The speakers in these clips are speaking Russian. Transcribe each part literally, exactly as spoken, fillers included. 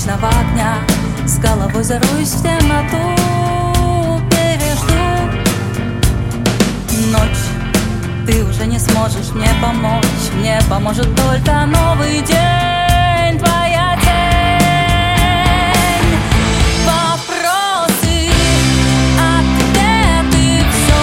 вечного огня, с головой заруюсь в темноту, пережду ночь. Ты уже не сможешь мне помочь, мне поможет только новый день, твоя тень. Вопросы, ответы, все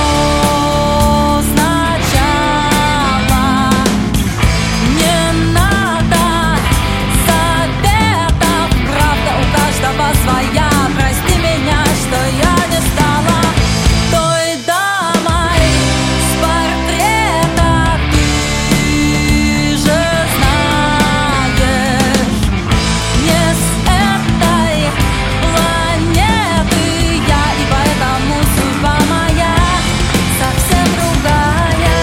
сначала. Не надо советов, правда у каждого своя. Прости меня, что я не стала той дамой с портрета. Ты же знаешь, не с этой планеты я, и поэтому судьба моя совсем другая.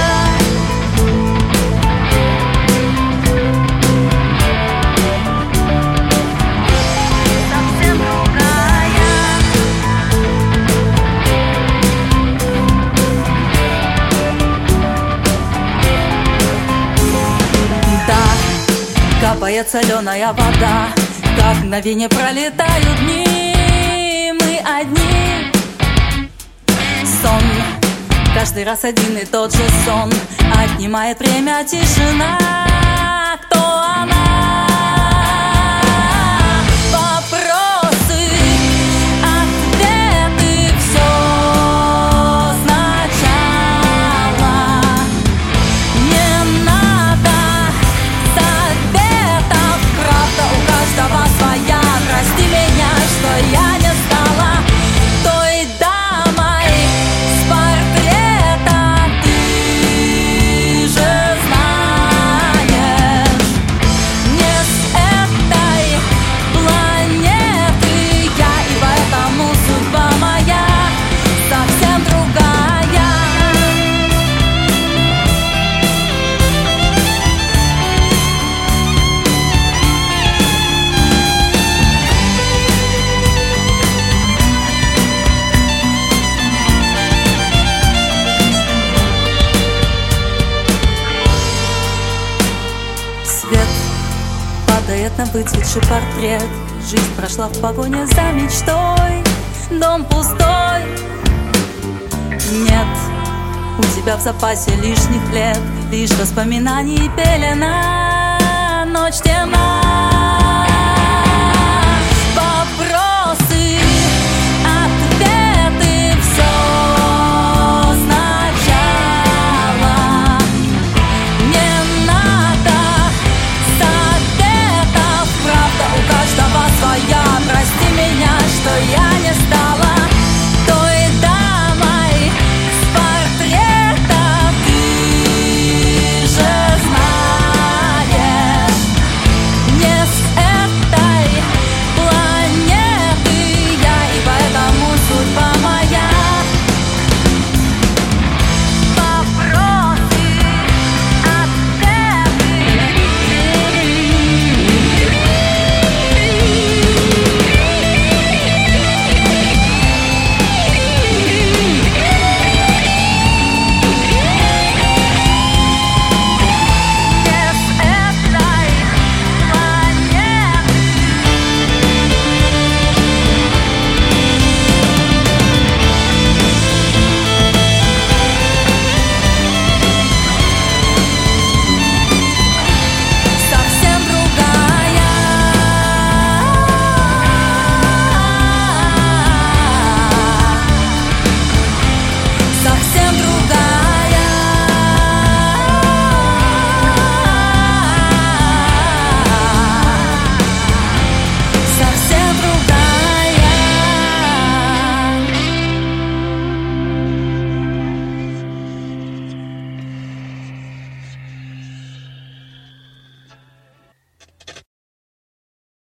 Совсем другая. Да, капает соленая вода, как на вине пролетают дни. Мы одни. Сон, каждый раз один и тот же сон, отнимает время тишина. Кто она? Вопросы, ответы, все сначала. Не надо советов, правда у каждого своя. Прости меня, что я не стала той дамой с портрета. Ты же знаешь, не с этой планеты я, и поэтому судьба моя совсем другая. Свет падает на выцветший портрет. Жизнь прошла в погоне за мечтой. Дом пустой. Нет у тебя в запасе лишних лет, лишь воспоминаний и пелена. Ночь темна.